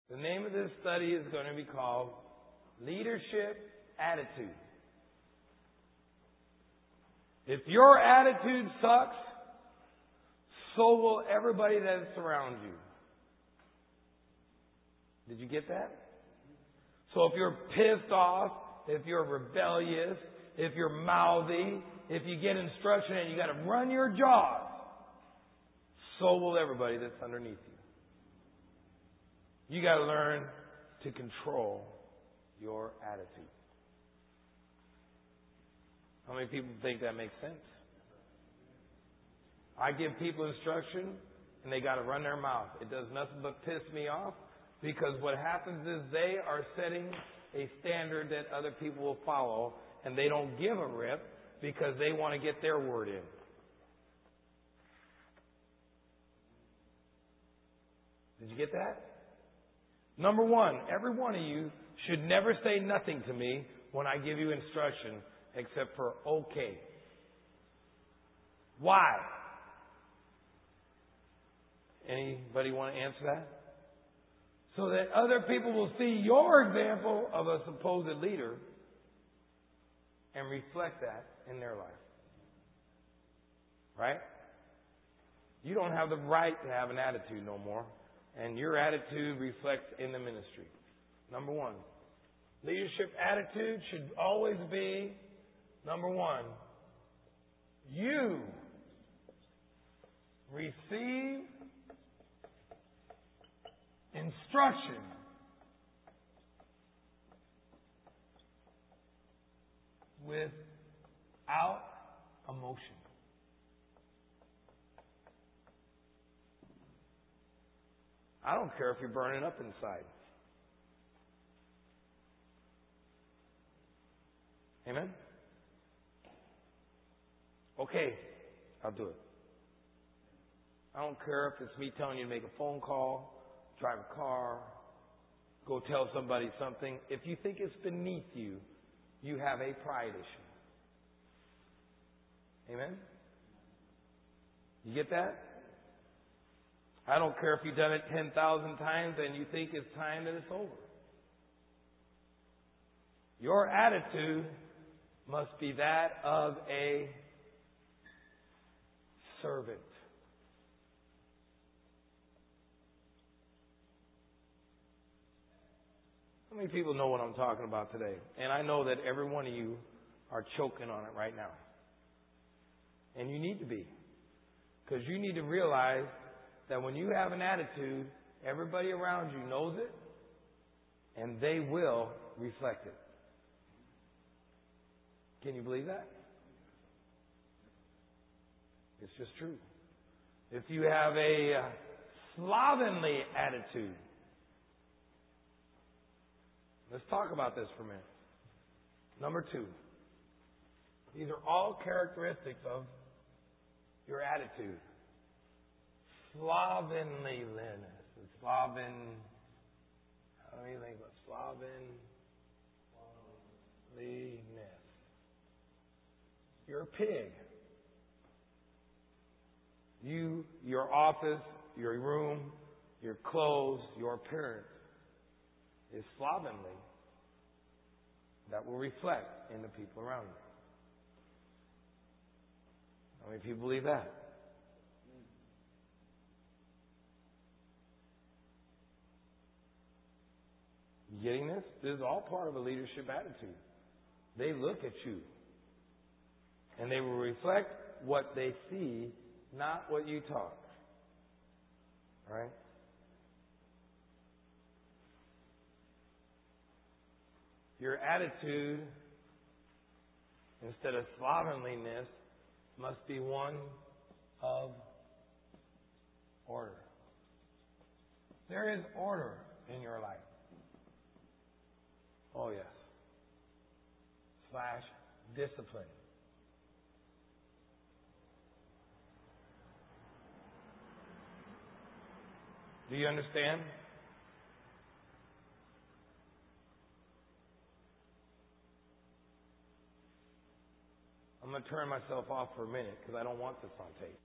The name of this study is going to be called Leadership Attitude. If your attitude sucks, so will everybody that surrounds you. Did you get that? So if you're pissed off, if you're rebellious, if you're mouthy, if you get instruction and you got to run your jaws, so will everybody that's underneath you. You got to learn to control your attitude. How many people think that makes sense? I give people instruction and they got to run their mouth. It does nothing but piss me off because what happens is they are setting a standard that other people will follow and they don't give a rip because they want to get their word in. Did you get that? Number one, every one of you should never say nothing to me when I give you instruction except for okay. Why? Anybody want to answer that? So that other people will see your example of a supposed leader and reflect that in their life. Right? You don't have the right to have an attitude no more. And your attitude reflects in the ministry. Number one, leadership attitude should always be, number one, you receive instruction without emotion. I don't care if you're burning up inside. Amen? Okay, I'll do it. I don't care if it's me telling you to make a phone call, drive a car, go tell somebody something. If you think it's beneath you, you have a pride issue. Amen? You get that? I don't care if you've done it 10,000 times and you think it's time that it's over. Your attitude must be that of a servant. How many people know what I'm talking about today? And I know that every one of you are choking on it right now. And you need to be. Because you need to realize that when you have an attitude, everybody around you knows it, and they will reflect it. Can you believe that? It's just true. If you have a slovenly attitude, let's talk about this for a minute. Number two, these are all characteristics of your attitude. Slovenliness. How do you think about slovenliness? You're a pig. Your office, your room, your clothes, your appearance is slovenly. That will reflect in the people around you. How many people believe that? You getting this? This is all part of a leadership attitude. They look at you. And they will reflect what they see, not what you talk. Right? Your attitude, instead of slovenliness, must be one of order. There is order in your life. Oh, yes. / discipline. Do you understand? I'm going to turn myself off for a minute because I don't want this on tape.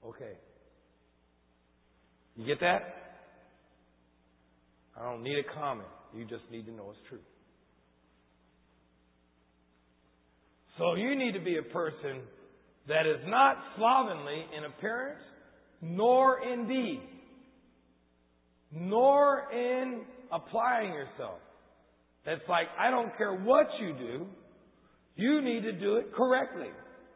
Okay. You get that? I don't need a comment. You just need to know it's true. So you need to be a person that is not slovenly in appearance, nor in deed, nor in applying yourself. That's like, I don't care what you do, you need to do it correctly.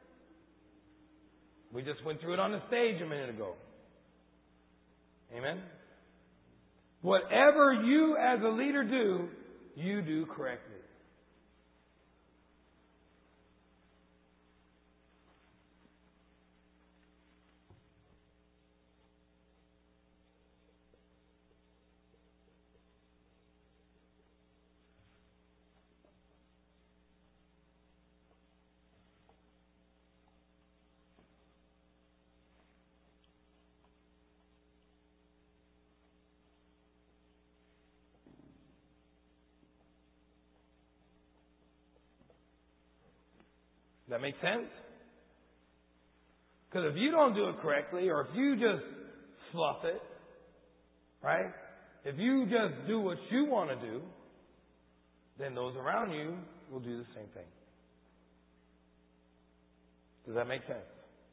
We just went through it on the stage a minute ago. Amen? Whatever you as a leader do, you do correctly. Does that make sense? Because if you don't do it correctly, or if you just fluff it, right? If you just do what you want to do, then those around you will do the same thing. Does that make sense?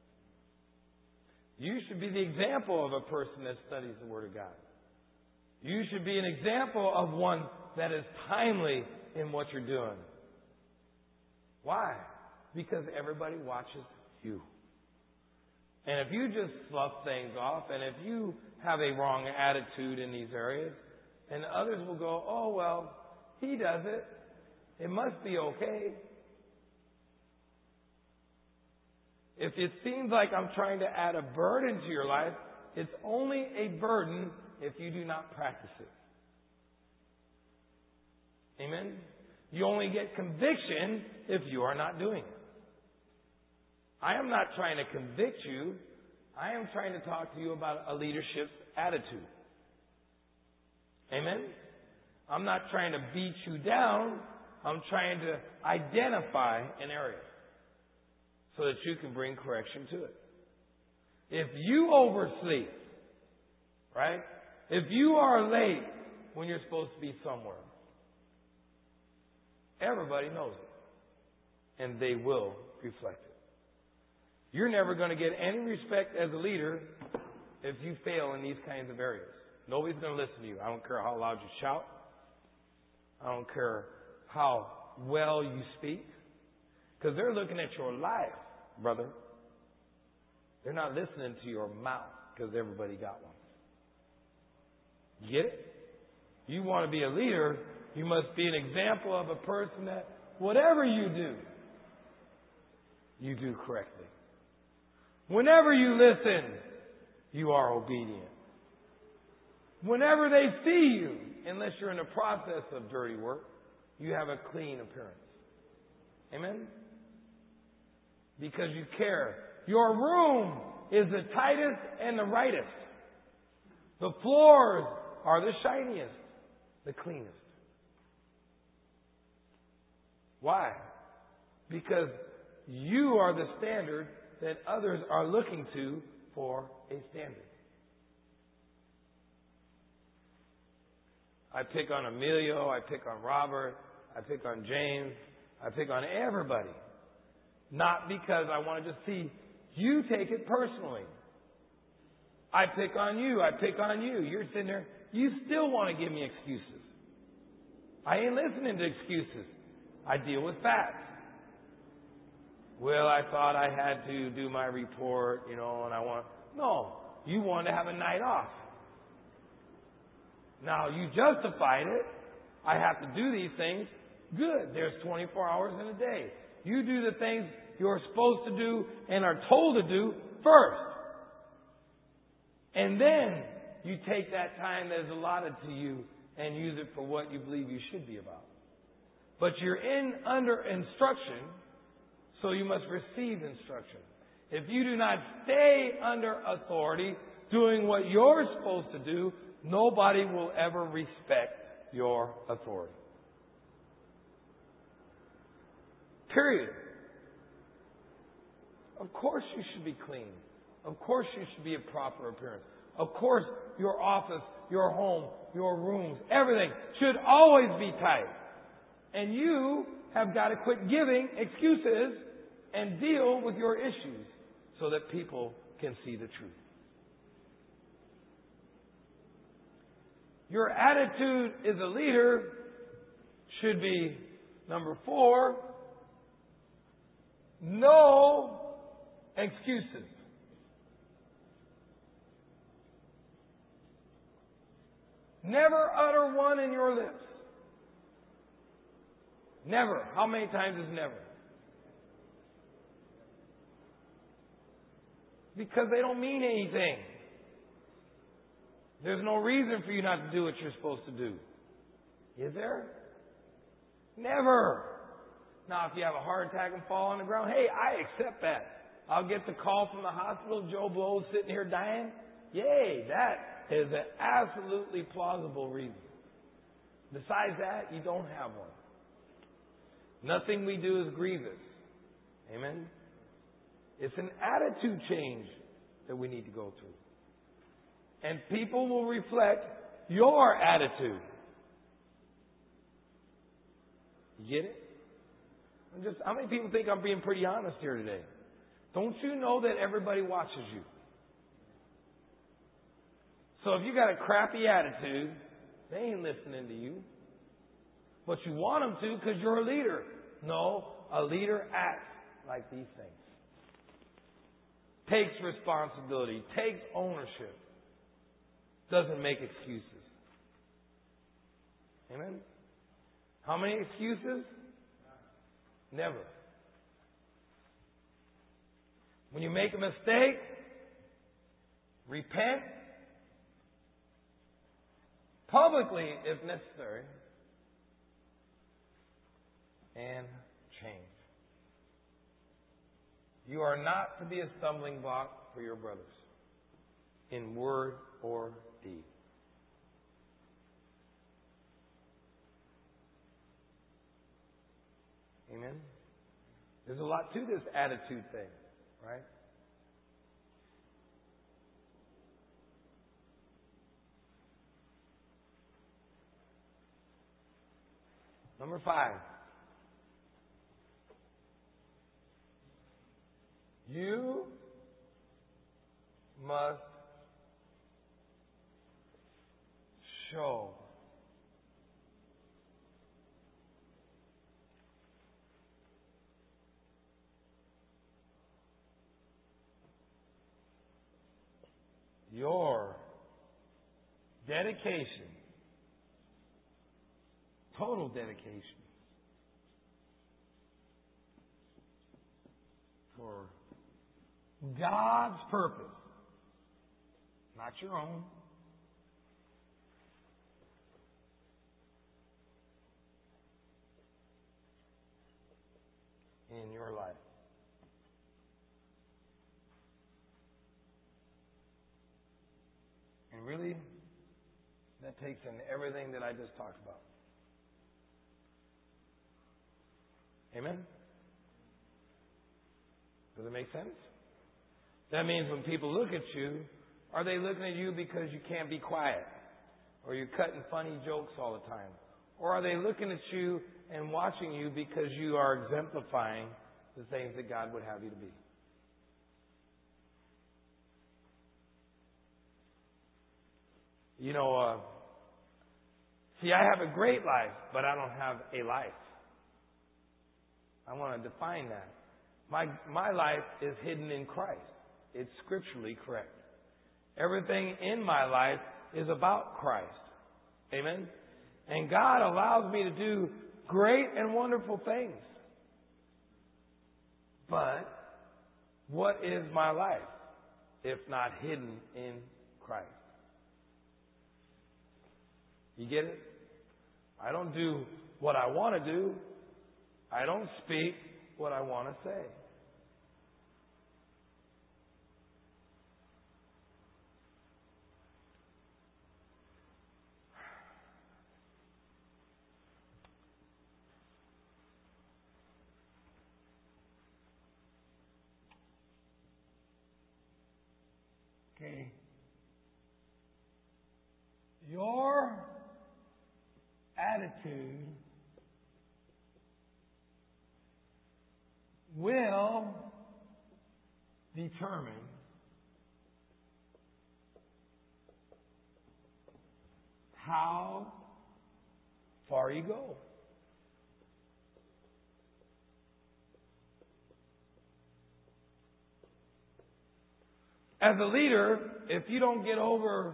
You should be the example of a person that studies the Word of God. You should be an example of one that is timely in what you're doing. Why? Because everybody watches you. And if you just fluff things off, and if you have a wrong attitude in these areas, and others will go, oh, well, he does it. It must be okay. If it seems like I'm trying to add a burden to your life, it's only a burden if you do not practice it. Amen? You only get conviction if you are not doing it. I am not trying to convict you. I am trying to talk to you about a leadership attitude. Amen? I'm not trying to beat you down. I'm trying to identify an area so that you can bring correction to it. If you oversleep, right? If you are late when you're supposed to be somewhere, everybody knows it. And they will reflect it. You're never going to get any respect as a leader if you fail in these kinds of areas. Nobody's going to listen to you. I don't care how loud you shout. I don't care how well you speak. Because they're looking at your life, brother. They're not listening to your mouth because everybody got one. You get it? You want to be a leader, you must be an example of a person that whatever you do correctly. Whenever you listen, you are obedient. Whenever they see you, unless you're in the process of dirty work, you have a clean appearance. Amen? Because you care. Your room is the tightest and the rightest. The floors are the shiniest, the cleanest. Why? Because you are the standard that others are looking to for a standard. I pick on Emilio, I pick on Robert, I pick on James, I pick on everybody. Not because I want to just see you take it personally. I pick on you, I pick on you. You're sitting there, you still want to give me excuses. I ain't listening to excuses. I deal with facts. Well, I thought I had to do my report, and No, you want to have a night off. Now, you justified it. I have to do these things. Good. There's 24 hours in a day. You do the things you're supposed to do and are told to do first. And then you take that time that is allotted to you and use it for what you believe you should be about. But you're under instruction, so you must receive instruction. If you do not stay under authority, doing what you're supposed to do, nobody will ever respect your authority. Period. Of course you should be clean. Of course you should be a proper appearance. Of course your office, your home, your rooms, everything should always be tight. And you have got to quit giving excuses and deal with your issues so that people can see the truth. Your attitude as a leader should be, number 4, no excuses. Never utter one in your lips. Never. How many times is never? Because they don't mean anything. There's no reason for you not to do what you're supposed to do. Is there? Never. Now, if you have a heart attack and fall on the ground, hey, I accept that. I'll get the call from the hospital. Joe Blow's sitting here dying. Yay, that is an absolutely plausible reason. Besides that, you don't have one. Nothing we do is grievous. Amen? It's an attitude change that we need to go through. And people will reflect your attitude. You get it? How many people think I'm being pretty honest here today? Don't you know that everybody watches you? So if you got a crappy attitude, they ain't listening to you. But you want them to because you're a leader. No, a leader acts like these things. Takes responsibility, takes ownership. Doesn't make excuses. Amen? How many excuses? Never. When you make a mistake, repent publicly if necessary and change. You are not to be a stumbling block for your brothers in word or deed. Amen? There's a lot to this attitude thing, right? Number 5. You must show your dedication, total dedication for God's purpose, not your own. In your life. And really, that takes in everything that I just talked about. Amen? Does it make sense? That means when people look at you, are they looking at you because you can't be quiet? Or you're cutting funny jokes all the time? Or are they looking at you and watching you because you are exemplifying the things that God would have you to be? You know, see, I have a great life, but I don't have a life. I want to define that. My life is hidden in Christ. It's scripturally correct. Everything in my life is about Christ. Amen? And God allows me to do great and wonderful things. But what is my life if not hidden in Christ? You get it? I don't do what I want to do. I don't speak what I want to say. attitude will determine how far you go. As a leader, if you don't get over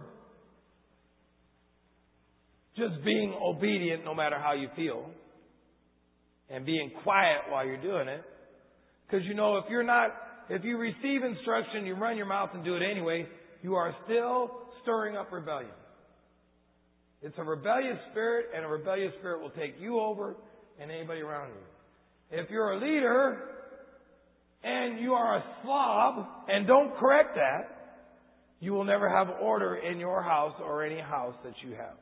just being obedient no matter how you feel and being quiet while you're doing it, because if you receive instruction, you run your mouth and do it anyway, you are still stirring up rebellion. It's a rebellious spirit, and a rebellious spirit will take you over and anybody around you. If you're a leader and you are a slob and don't correct that, you will never have order in your house or any house that you have.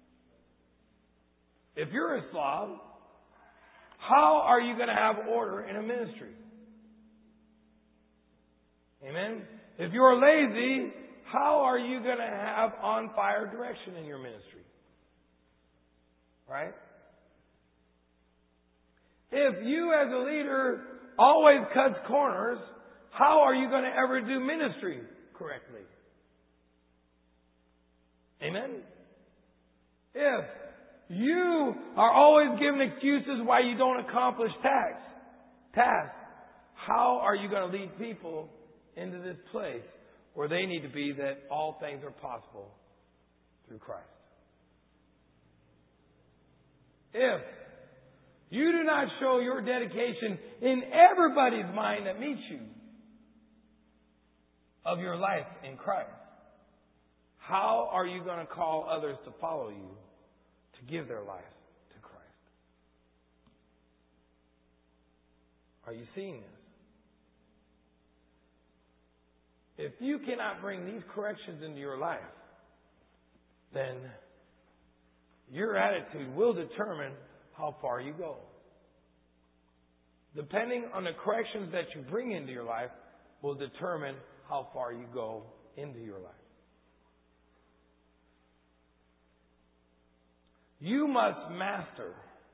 If you're a slob, how are you going to have order in a ministry? Amen? If you're lazy, how are you going to have on-fire direction in your ministry? Right? If you as a leader always cuts corners, how are you going to ever do ministry correctly? Amen? If you are always giving excuses why you don't accomplish tasks, how are you going to lead people into this place where they need to be, that all things are possible through Christ? If you do not show your dedication in everybody's mind that meets you of your life in Christ, how are you going to call others to follow you to give their life to Christ? Are you seeing this? If you cannot bring these corrections into your life, then your attitude will determine how far you go. Depending on the corrections that you bring into your life will determine how far you go into your life. You must master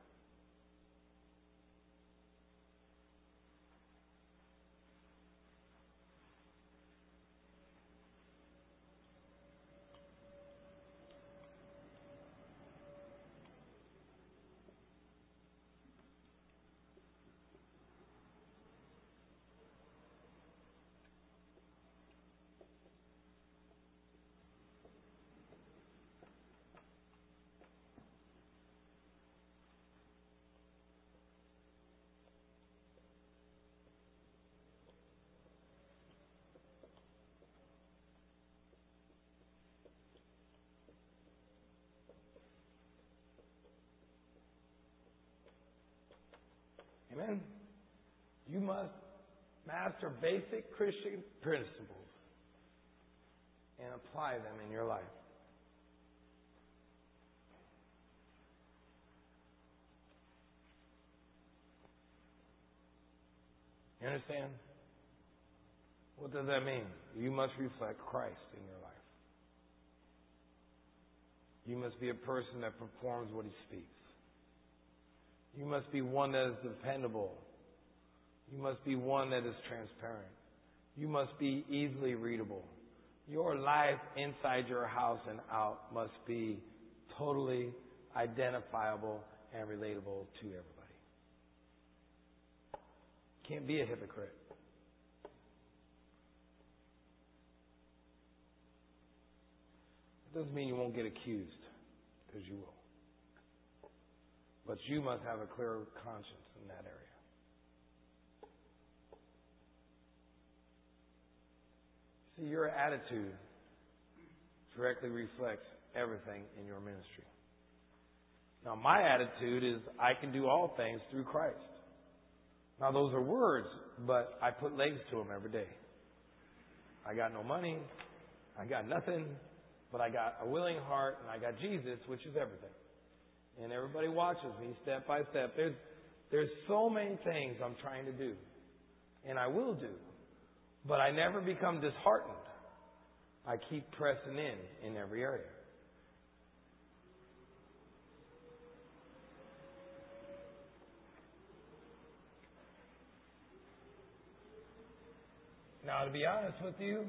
Amen. You must master basic Christian principles and apply them in your life. You understand? What does that mean? You must reflect Christ in your life. You must be a person that performs what He speaks. You must be one that is dependable. You must be one that is transparent. You must be easily readable. Your life inside your house and out must be totally identifiable and relatable to everybody. You can't be a hypocrite. It doesn't mean you won't get accused, because you will. But you must have a clear conscience in that area. See, your attitude directly reflects everything in your ministry. Now, my attitude is I can do all things through Christ. Now, those are words, but I put legs to them every day. I got no money. I got nothing. But I got a willing heart, and I got Jesus, which is everything. And everybody watches me step by step. There's so many things I'm trying to do. And I will do. But I never become disheartened. I keep pressing in every area. Now, to be honest with you,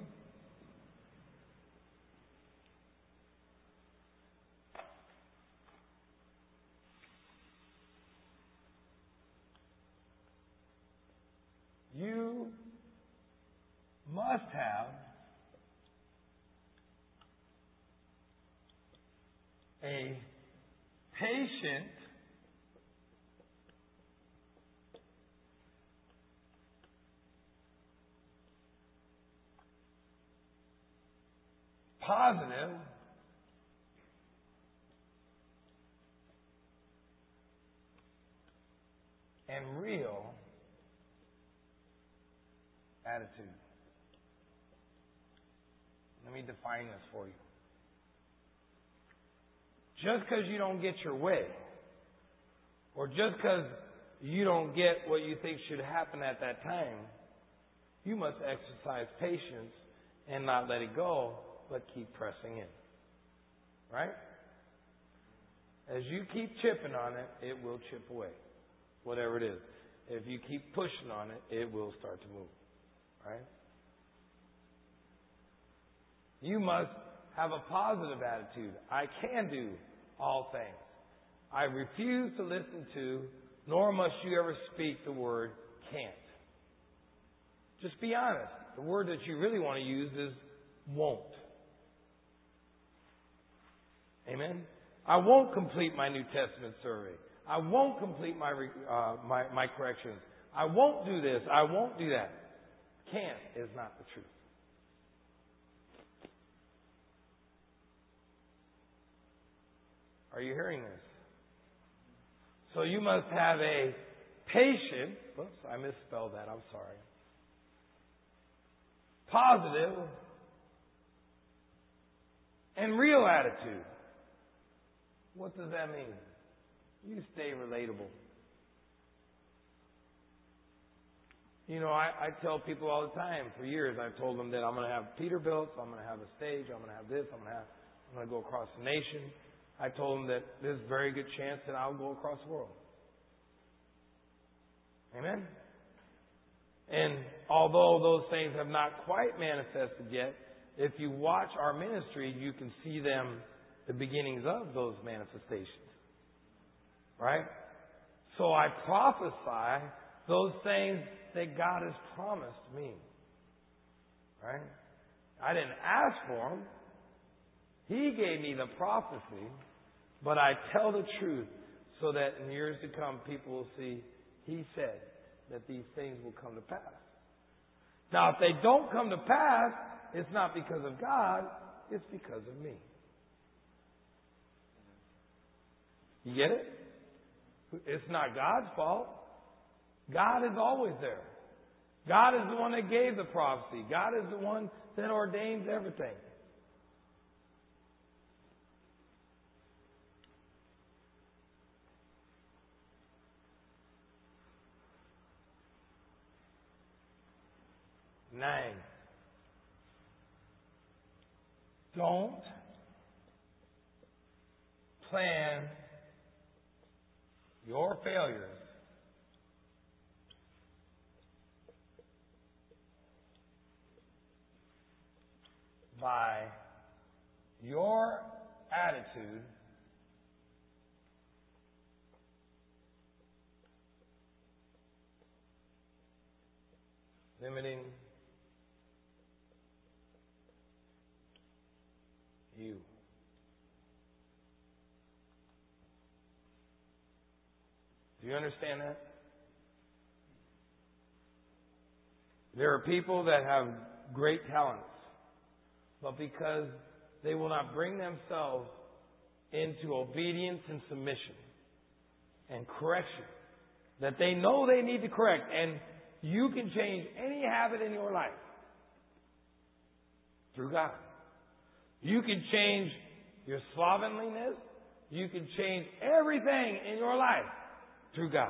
you must have a patient, positive, and real attitude. Let me define this for you. Just because you don't get your way, or just because you don't get what you think should happen at that time, you must exercise patience and not let it go, but keep pressing in. Right? As you keep chipping on it, it will chip away. Whatever it is. If you keep pushing on it, it will start to move. Right? You must have a positive attitude. I can do all things. I refuse to listen to, nor must you ever speak the word can't. Just be honest. The word that you really want to use is won't. Amen? I won't complete my New Testament survey. I won't complete my corrections. I won't do this. I won't do that. Can't is not the truth. Are you hearing this? So you must have a patient, whoops, I misspelled that, I'm sorry. Positive and real attitude. What does that mean? You stay relatable. You know, I tell people all the time, for years, I've told them that I'm going to have Peterbilt, I'm going to have a stage, I'm going to have this, I'm going to go across the nation. I told them that there's a very good chance that I'll go across the world. Amen? And although those things have not quite manifested yet, if you watch our ministry, you can see them, the beginnings of those manifestations. Right? So I prophesy those things that God has promised me. Right? I didn't ask for them. He gave me the prophecy, but I tell the truth so that in years to come people will see He said that these things will come to pass. Now, if they don't come to pass, it's not because of God, it's because of me. You get it? It's not God's fault. God is always there. God is the one that gave the prophecy. God is the one that ordains everything. Nine. Don't plan your failures by your attitude limiting you. Do you understand that? There are people that have great talents, but because they will not bring themselves into obedience and submission and correction, that they know they need to correct, and you can change any habit in your life through God. You can change your slovenliness. You can change everything in your life through God.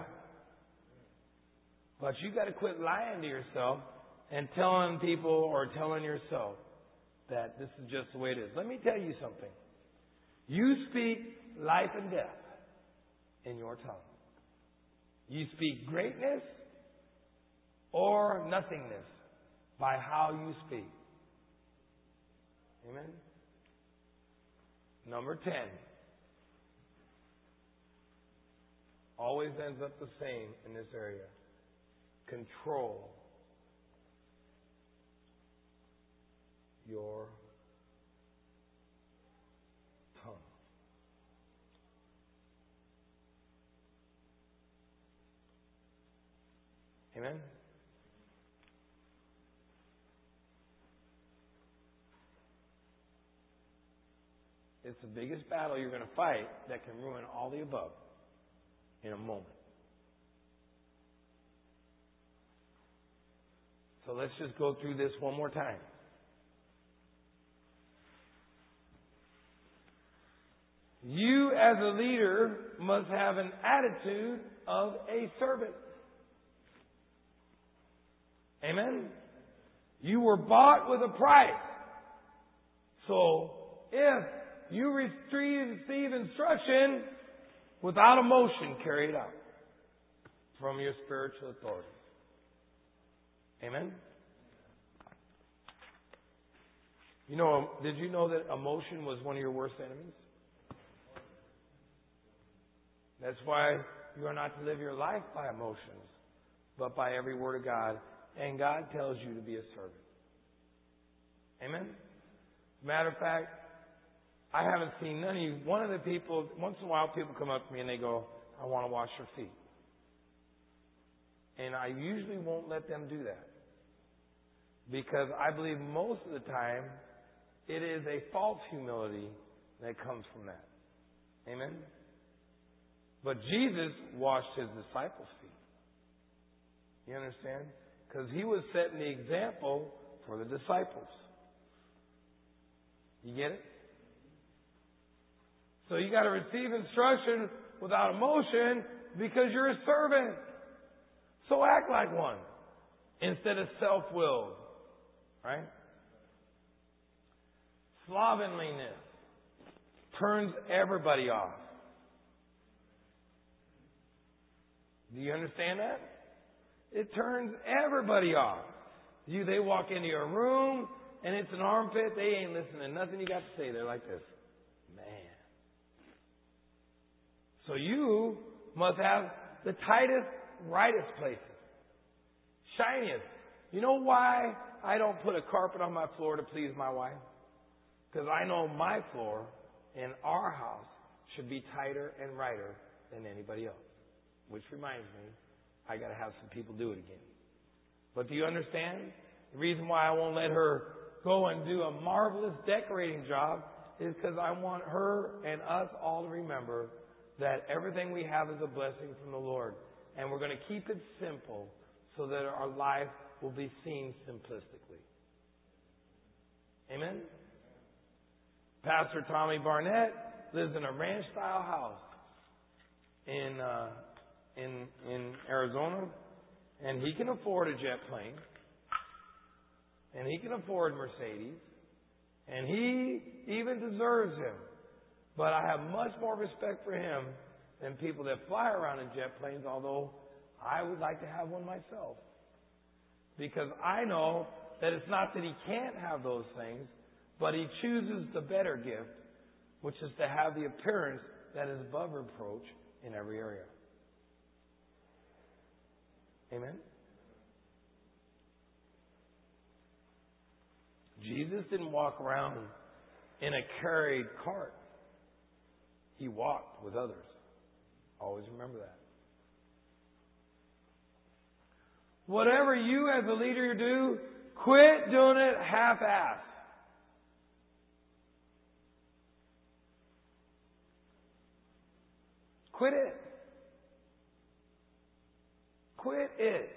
But you got to quit lying to yourself and telling people or telling yourself that this is just the way it is. Let me tell you something. You speak life and death in your tongue. You speak greatness or nothingness by how you speak. Amen? Number 10. Always ends up the same in this area. Control your tongue. Amen? It's the biggest battle you're going to fight that can ruin all the above in a moment. So let's just go through this one more time. You as a leader must have an attitude of a servant. Amen? You were bought with a price. So if you receive instruction, without emotion, carry it out from your spiritual authority. Amen? Did you know that emotion was one of your worst enemies? That's why you are not to live your life by emotions, but by every word of God. And God tells you to be a servant. Amen? Matter of fact, I haven't seen none of you. One of the people, once in a while people come up to me and they go, I want to wash your feet. And I usually won't let them do that. Because I believe most of the time it is a false humility that comes from that. Amen? But Jesus washed his disciples' feet. You understand? Because he was setting the example for the disciples. You get it? So you got to receive instruction without emotion because you're a servant. So act like one instead of self-willed. Right? Slovenliness turns everybody off. Do you understand that? It turns everybody off. They walk into your room and it's an armpit. They ain't listening to nothing you got to say. They're like this. Man. So you must have the tightest, rightest places. Shiniest. You know why I don't put a carpet on my floor to please my wife? Because I know my floor in our house should be tighter and righter than anybody else. Which reminds me, I got to have some people do it again. But do you understand? The reason why I won't let her go and do a marvelous decorating job is because I want her and us all to remember that everything we have is a blessing from the Lord. And we're going to keep it simple so that our life will be seen simplistically. Amen? Pastor Tommy Barnett lives in a ranch-style house in Arizona, and he can afford a jet plane, and he can afford Mercedes, and he even deserves him. But I have much more respect for him than people that fly around in jet planes, although I would like to have one myself. Because I know that it's not that he can't have those things, but he chooses the better gift, which is to have the appearance that is above reproach in every area. Amen? Jesus didn't walk around in a carried cart. He walked with others. Always remember that. Whatever you as a leader do, quit doing it half-assed. Quit it. Quit it.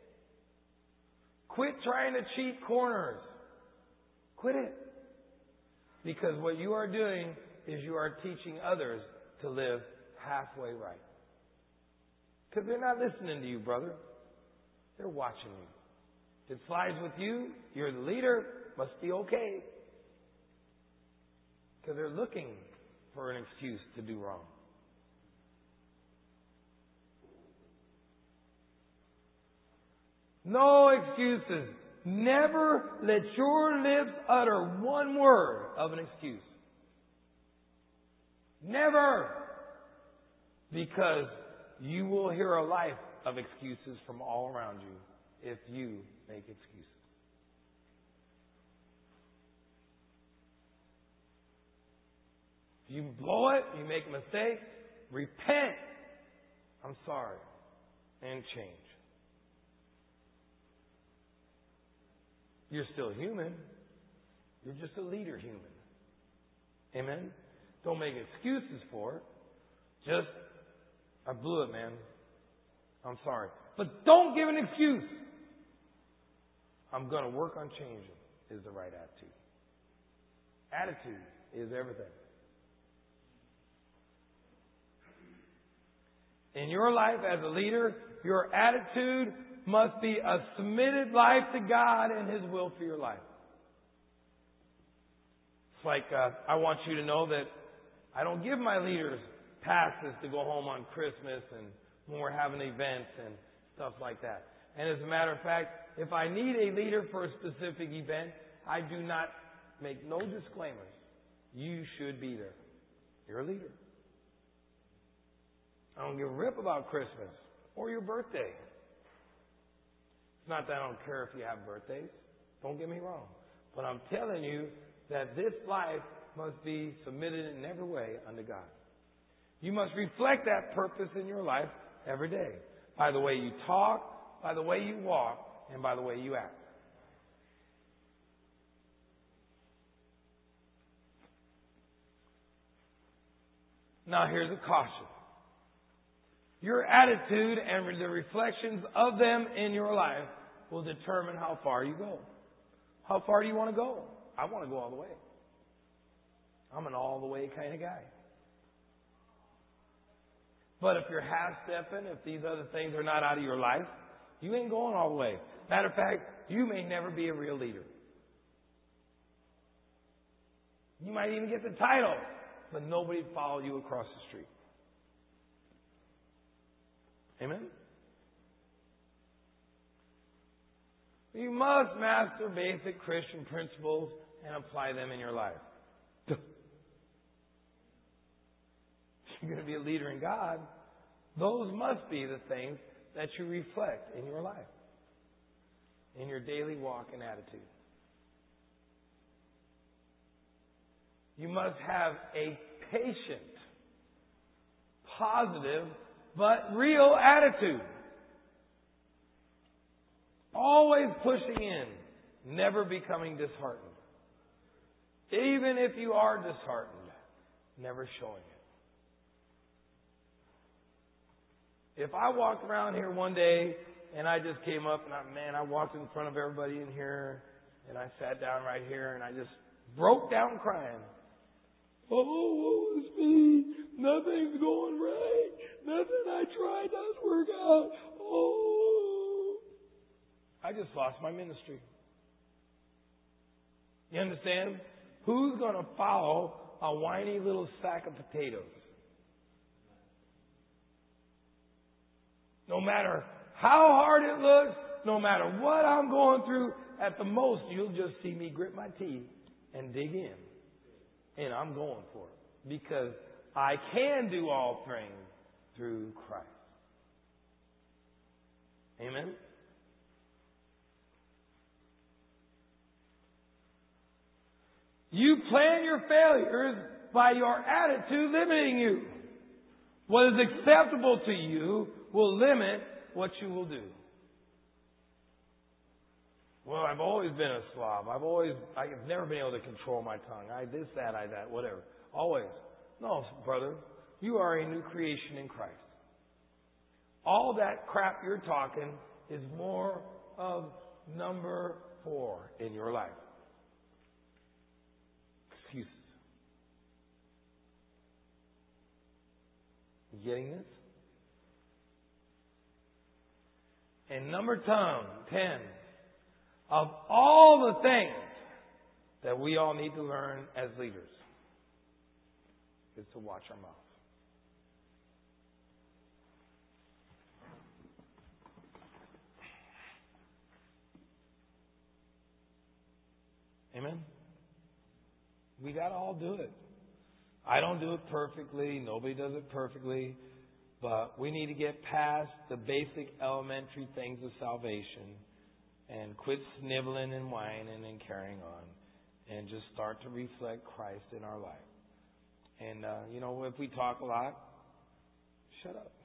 Quit trying to cheat corners. Quit it. Because what you are doing is you are teaching others to live halfway right. Because they're not listening to you, brother. They're watching you. If it slides with you, you're the leader, must be okay. Because they're looking for an excuse to do wrong. No excuses. Never let your lips utter one word of an excuse. Never. Because you will hear a life of excuses from all around you if you make excuses. If you blow it, you make a mistake, repent. I'm sorry. And change. You're still human. You're just a leader human. Amen? Don't make excuses for it. Just, I blew it, man. I'm sorry. But don't give an excuse. I'm going to work on changing is the right attitude. Attitude is everything. In your life as a leader, your attitude must be a submitted life to God and His will for your life. It's like, I want you to know that I don't give my leaders passes to go home on Christmas and when we're having events and stuff like that. And as a matter of fact, if I need a leader for a specific event, I do not make no disclaimers. You should be there. You're a leader. I don't give a rip about Christmas or your birthday. It's not that I don't care if you have birthdays. Don't get me wrong. But I'm telling you that this life must be submitted in every way unto God. You must reflect that purpose in your life every day. By the way you talk, by the way you walk, and by the way you act. Now here's a caution. Your attitude and the reflections of them in your life will determine how far you go. How far do you want to go? I want to go all the way. I'm an all-the-way kind of guy. But if you're half-stepping, if these other things are not out of your life, you ain't going all the way. Matter of fact, you may never be a real leader. You might even get the title, but nobody would follow you across the street. Amen? You must master basic Christian principles and apply them in your life. If you're going to be a leader in God, those must be the things that you reflect in your life, in your daily walk and attitude. You must have a patient, positive, but real attitude. Always pushing in, never becoming disheartened. Even if you are disheartened, never showing it. If I walked around here one day and I just came up and I walked in front of everybody in here and I sat down right here and I just broke down crying. Oh, woe is me. Nothing's going right. Nothing I tried doesn't work out. Oh. I just lost my ministry. You understand? Who's going to follow a whiny little sack of potatoes? No matter how hard it looks, no matter what I'm going through, at the most you'll just see me grit my teeth and dig in. And I'm going for it. Because I can do all things through Christ. Amen? You plan your failures by your attitude limiting you. What is acceptable to you will limit what you will do. Well, I've always been a slob. I've never been able to control my tongue. I that, whatever. Always. No, brother. You are a new creation in Christ. All that crap you're talking is more of number 4 in your life. Excuses. You getting this? And number 10, of all the things that we all need to learn as leaders, is to watch our mouth. Amen? We got to all do it. I don't do it perfectly. Nobody does it perfectly. But we need to get past the basic elementary things of salvation and quit sniveling and whining and carrying on and just start to reflect Christ in our life. And, if we talk a lot, shut up.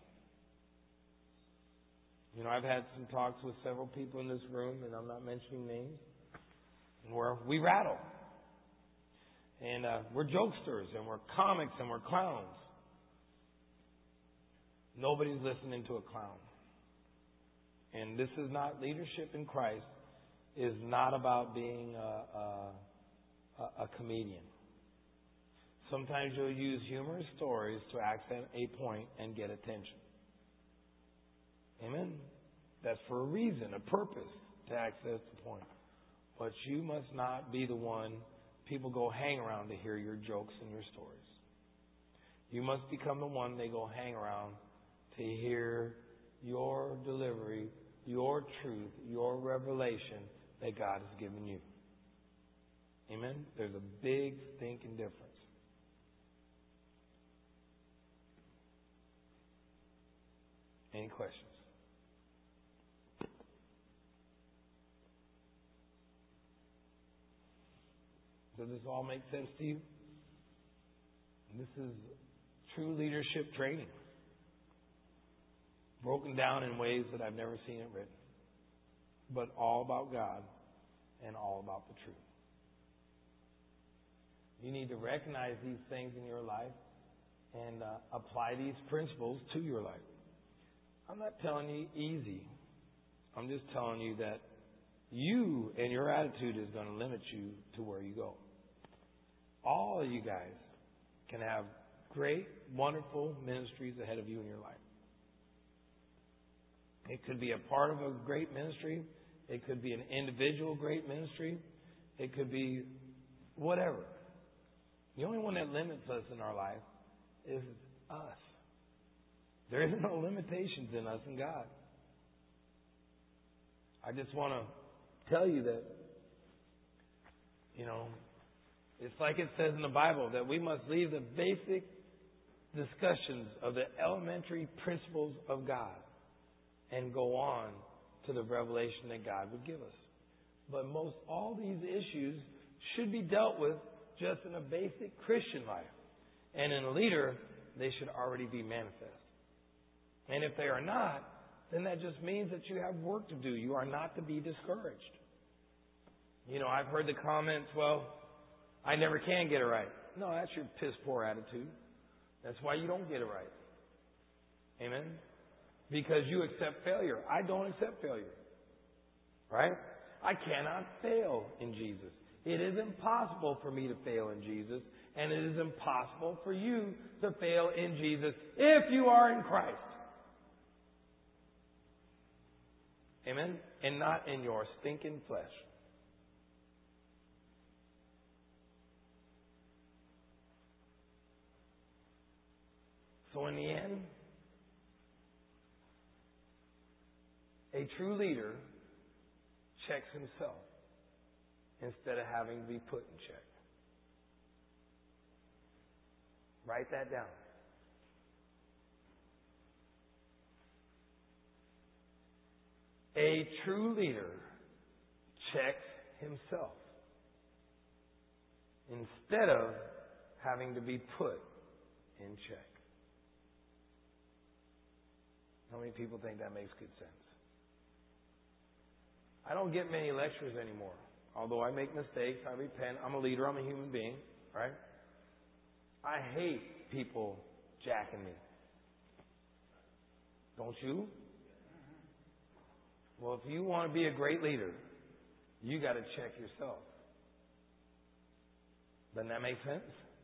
I've had some talks with several people in this room, and I'm not mentioning names, where we rattle. And we're jokesters, and we're comics, and we're clowns. Nobody's listening to a clown. And this is not leadership in Christ. Is not about being a comedian. Sometimes you'll use humorous stories to accent a point and get attention. Amen? That's for a reason, a purpose, to access the point. But you must not be the one people go hang around to hear your jokes and your stories. You must become the one they go hang around to hear your delivery, your truth, your revelation that God has given you. Amen? There's a big stinking difference. Any questions? Does this all make sense to you? This is true leadership training. Broken down in ways that I've never seen it written. But all about God and all about the truth. You need to recognize these things in your life and apply these principles to your life. I'm not telling you easy. I'm just telling you that you and your attitude is going to limit you to where you go. All of you guys can have great, wonderful ministries ahead of you in your life. It could be a part of a great ministry. It could be an individual great ministry. It could be whatever. The only one that limits us in our life is us. There is no limitations in us and God. I just want to tell you that, it's like it says in the Bible that we must leave the basic discussions of the elementary principles of God and go on to the revelation that God would give us. But most all these issues should be dealt with just in a basic Christian life. And in a leader, they should already be manifest. And if they are not, then that just means that you have work to do. You are not to be discouraged. I've heard the comments, well, I never can get it right. No, that's your piss poor attitude. That's why you don't get it right. Amen? Because you accept failure. I don't accept failure. Right? I cannot fail in Jesus. It is impossible for me to fail in Jesus, and it is impossible for you to fail in Jesus if you are in Christ. Amen? And not in your stinking flesh. So in the end, a true leader checks himself instead of having to be put in check. Write that down. A true leader checks himself instead of having to be put in check. How many people think that makes good sense? I don't get many lectures anymore. Although I make mistakes, I repent. I'm a leader. I'm a human being. Right? I hate people jacking me. Don't you? Well, if you want to be a great leader, you got to check yourself. Doesn't that make sense?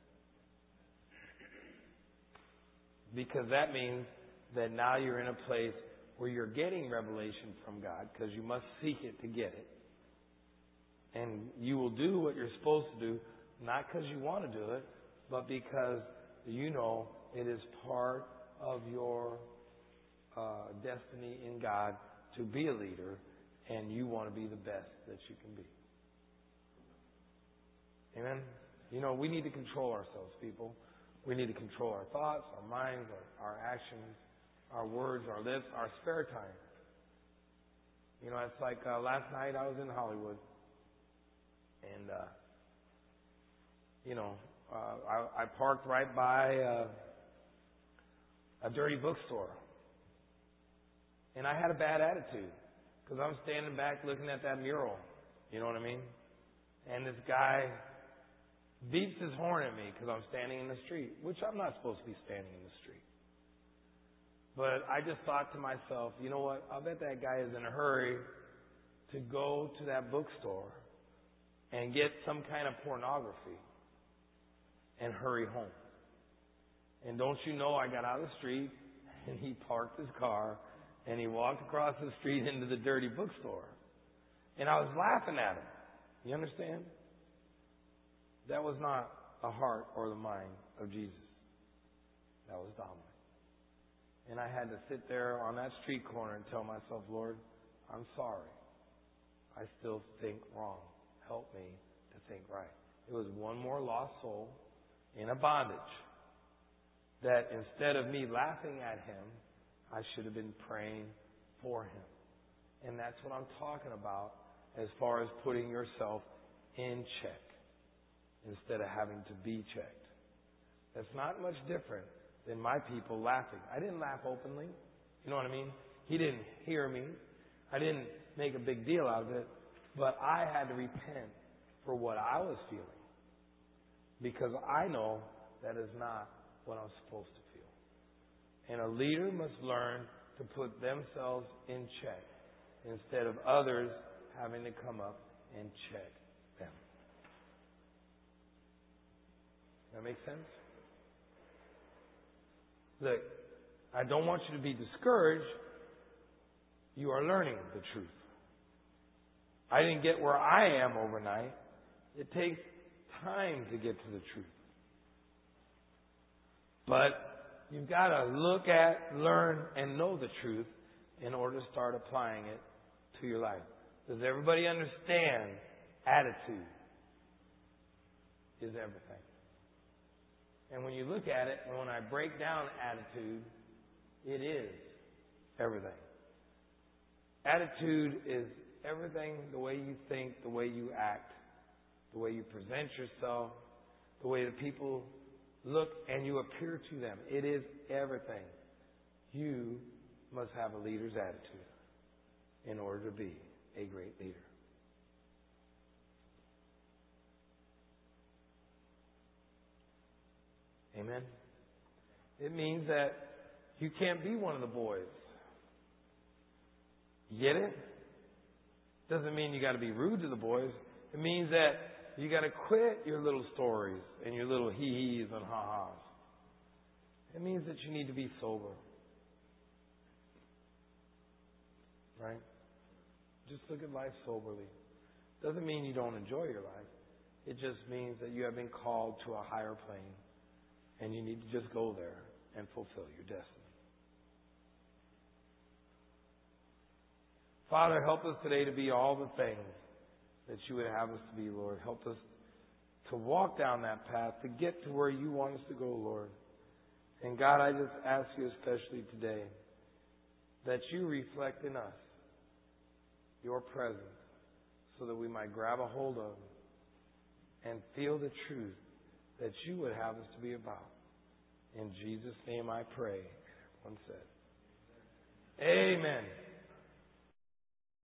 Because that means that now you're in a place where you're getting revelation from God, because you must seek it to get it. And you will do what you're supposed to do, not because you want to do it, but because you know it is part of your destiny in God to be a leader, and you want to be the best that you can be. Amen? We need to control ourselves, people. We need to control our thoughts, our minds, our actions, our words, our lips, our spare time. It's like last night I was in Hollywood, and I parked right by a dirty bookstore, and I had a bad attitude because I'm standing back looking at that mural. You know what I mean? And this guy beeps his horn at me because I'm standing in the street, which I'm not supposed to be standing in the street. But I just thought to myself, you know what? I'll bet that guy is in a hurry to go to that bookstore and get some kind of pornography and hurry home. And don't you know, I got out of the street and he parked his car and he walked across the street into the dirty bookstore. And I was laughing at him. You understand? That was not the heart or the mind of Jesus. That was dominant. And I had to sit there on that street corner and tell myself, Lord, I'm sorry. I still think wrong. Help me to think right. It was one more lost soul in a bondage that instead of me laughing at him, I should have been praying for him. And that's what I'm talking about as far as putting yourself in check instead of having to be checked. That's not much different than my people laughing. I didn't laugh openly. You know what I mean? He didn't hear me. I didn't make a big deal out of it. But I had to repent for what I was feeling. Because I know that is not what I'm supposed to feel. And a leader must learn to put themselves in check instead of others having to come up and check them. That make sense? Look, I don't want you to be discouraged. You are learning the truth. I didn't get where I am overnight. It takes time to get to the truth. But you've got to look at, learn, and know the truth in order to start applying it to your life. Does everybody understand attitude is everything? And when you look at it, and when I break down attitude, it is everything. Attitude is everything, the way you think, the way you act, the way you present yourself, the way that people look and you appear to them. It is everything. You must have a leader's attitude in order to be a great leader. Amen? It means that you can't be one of the boys. You get it? Doesn't mean you got to be rude to the boys. It means that you got to quit your little stories and your little hee-hees and ha-has. It means that you need to be sober. Right? Just look at life soberly. Doesn't mean you don't enjoy your life. It just means that you have been called to a higher plane and you need to just go there and fulfill your destiny. Father, help us today to be all the things that you would have us to be, Lord. Help us to walk down that path, to get to where you want us to go, Lord. And God, I just ask you especially today that you reflect in us your presence so that we might grab a hold of and feel the truth that you would have us to be about. In Jesus' name I pray. Everyone said, Amen.